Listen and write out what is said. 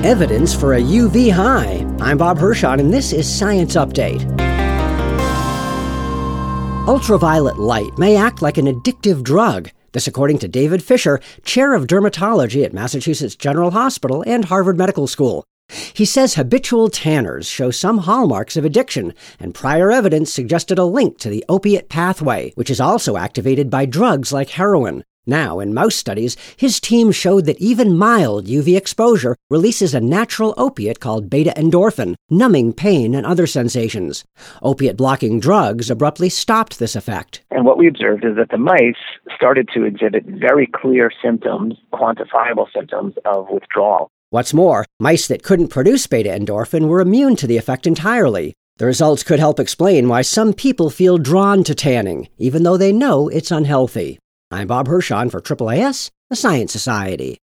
Evidence for a UV high. I'm Bob Hirschon, and this is Science Update. Ultraviolet light may act like an addictive drug. This according to David Fisher, chair of dermatology at Massachusetts General Hospital and Harvard Medical School. He says habitual tanners show some hallmarks of addiction, and prior evidence suggested a link to the opiate pathway, which is also activated by drugs like heroin. Now, in mouse studies, his team showed that even mild UV exposure releases a natural opiate called beta-endorphin, numbing pain and other sensations. Opiate-blocking drugs abruptly stopped this effect. And what we observed is that the mice started to exhibit very clear symptoms, quantifiable symptoms of withdrawal. What's more, mice that couldn't produce beta-endorphin were immune to the effect entirely. The results could help explain why some people feel drawn to tanning, even though they know it's unhealthy. I'm Bob Hirschon for AAAS, the Science Society.